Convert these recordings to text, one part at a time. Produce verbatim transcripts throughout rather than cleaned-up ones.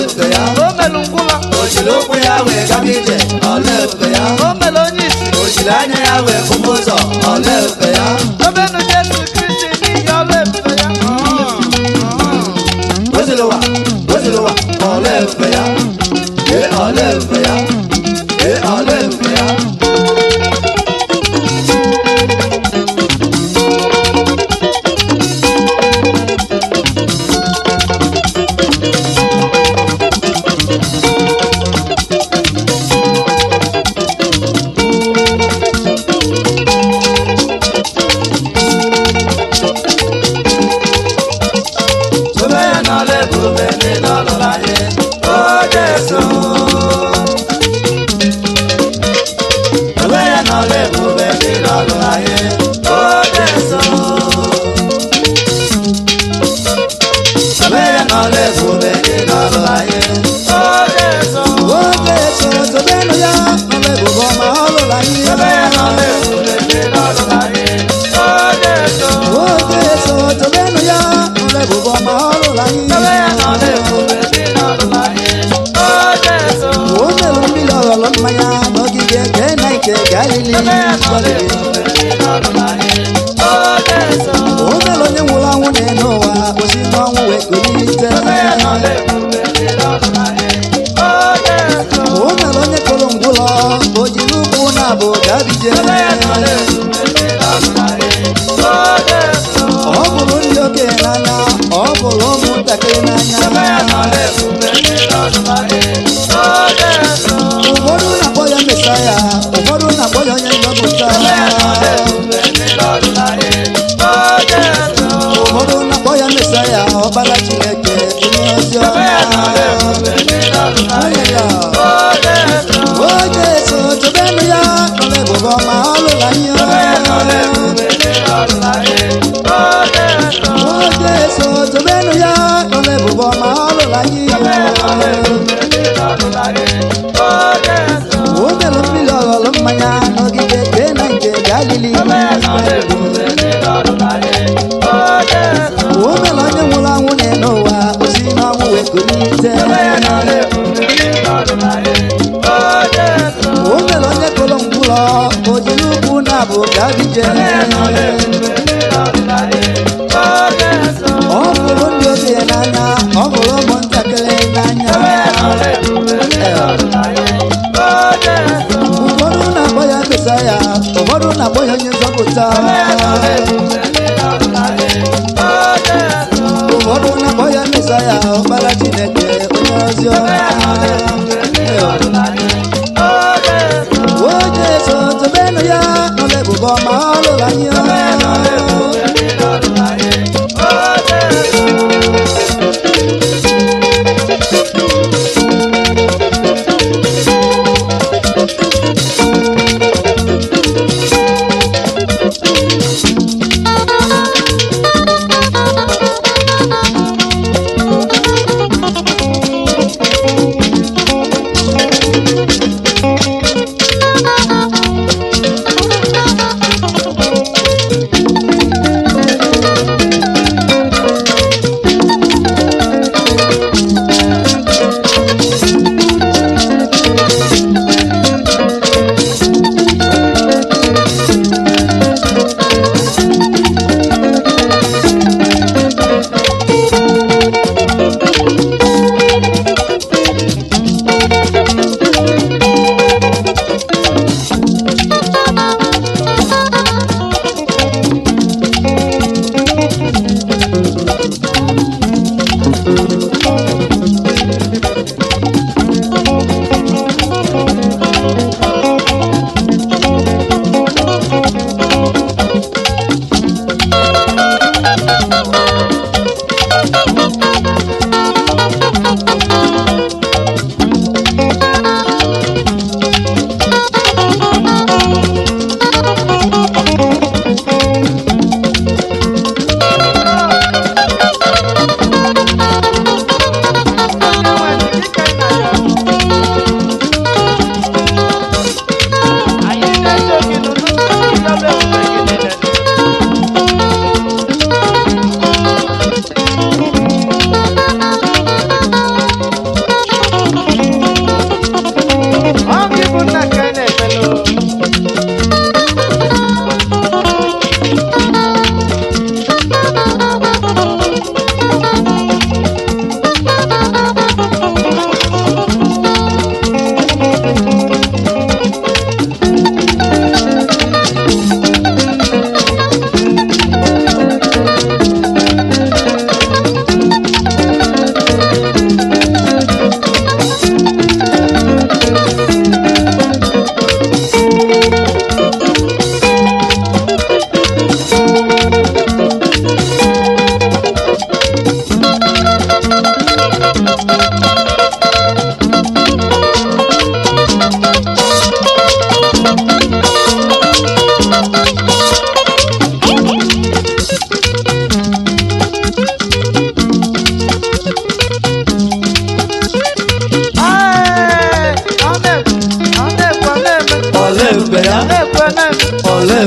ebube ya. O melungula. Ojiri ụkwụ ya wee gaba ije, ọla ebube ya. O melonyisi. Ojiri anya ya wee fụba ụzọ, ọla ebube ya. Obenu Jesu Kristi n'ihi ọla ebube ya. Ozilowa, ozilowa, ọla ebube ya. Ee ọla ebube ya. Ee ọla ebube ya.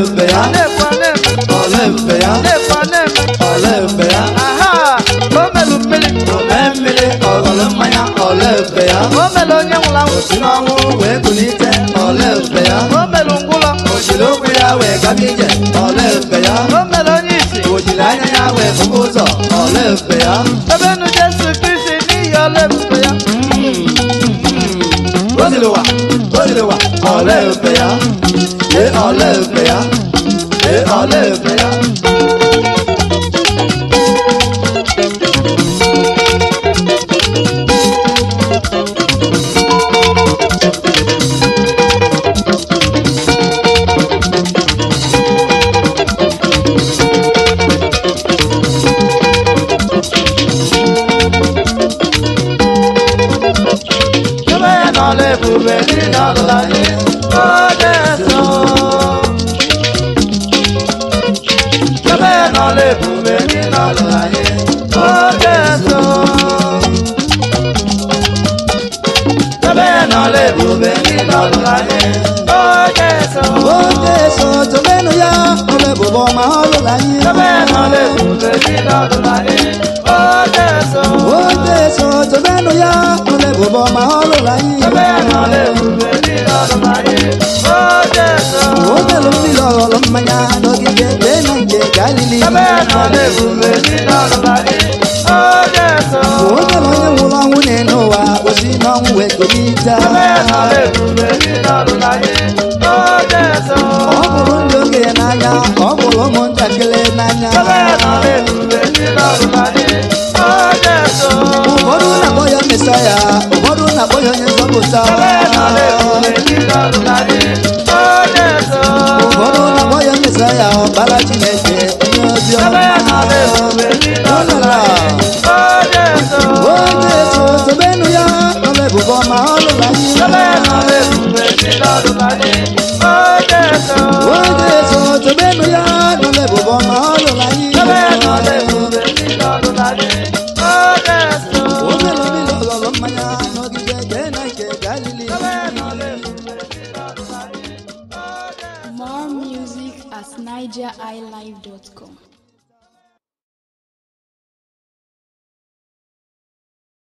ọlẹ́fẹ̀ ya na-ekwa na-eme ọlẹ́fẹ̀ ya na-ekwa na-eme ọlẹ́fẹ̀ ya aha o melu mmiri ome mmiri ọghọrọ mmanya ọlẹ́fẹ̀ ya o melu onye nwụrụ anwụ si n'ọnwụ wee kulite ọlẹ́fẹ̀ ya o melu ngwụlọ o jiri okwu ya wee gaba ije ọlẹ́fẹ̀ ya o melu onye isi o jiri anya ya wee fụba ụzọ ọlẹ́fẹ̀ ya ebe nu Jesu Kristi n'ihi ọla ebube ya Osilewa, Osilewa, ọlẹ́fẹ̀ ya ye ọlẹ́fẹ̀ ya ye ọlẹ́fẹ̀ ya. More music at niger i live dot com.